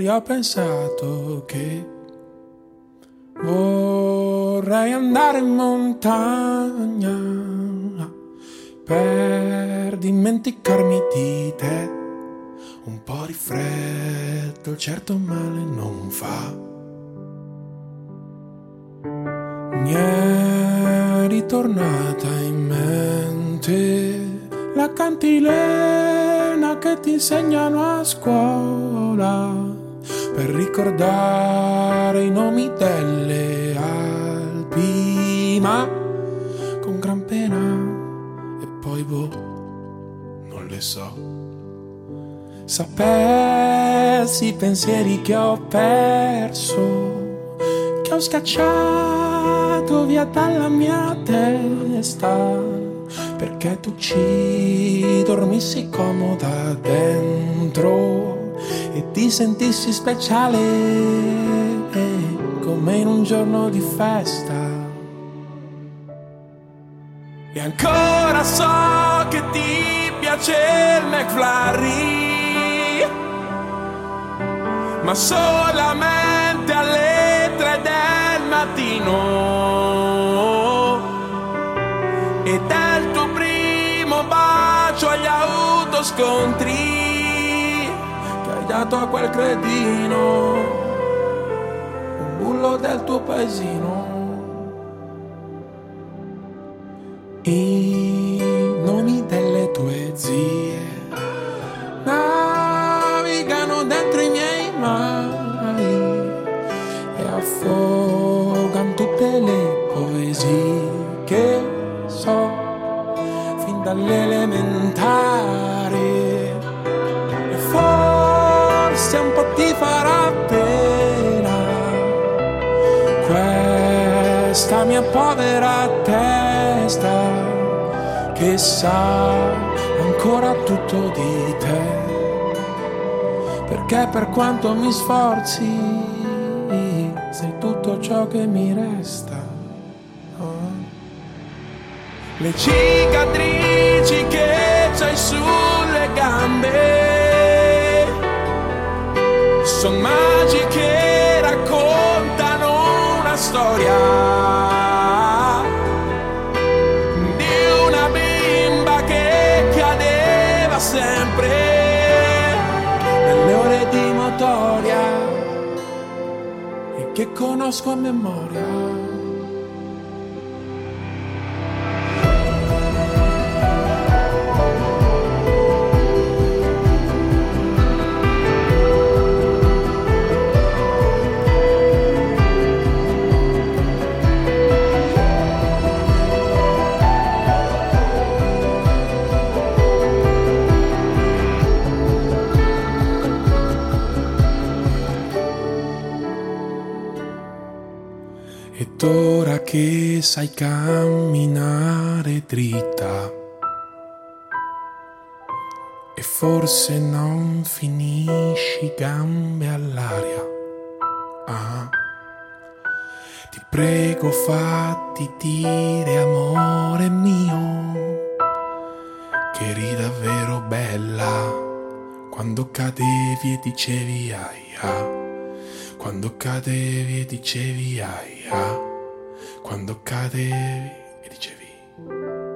poi ho pensato che vorrei andare in montagna per dimenticarmi di te. Un po' di freddo, certo male non fa. Mi è ritornata in mente la cantilena che ti insegnano a scuola per ricordare i nomi delle Alpi, ma con gran pena. E poi non le so. Sapessi i pensieri che ho perso, che ho scacciato via dalla mia testa, perché tu ci dormissi comoda dentro e ti sentissi speciale come in un giorno di festa. E ancora so che ti piace il McFlurry, ma solamente alle 3 del mattino. Ed è il tuo primo bacio agli autoscontri che hai dato a quel cretino, un bullo del tuo paesino. I nomi delle tue zie navigano dentro i miei mari e affogano tutte le poesie che so fin dall'elementare. E forse un po' ti farà pena questa mia povera testa che sa ancora tutto di te, perché per quanto mi sforzi sei tutto ciò che mi resta. Le cicatrici che c'hai sulle gambe son magiche, raccontano una storia sempre nelle ore di motoria e che conosco a memoria. Ed ora che sai camminare dritta e forse non finisci gambe all'aria, ti prego fatti dire amore mio che eri davvero bella quando cadevi e dicevi aia. Quando cadevi e dicevi aia, quando cadevi e dicevi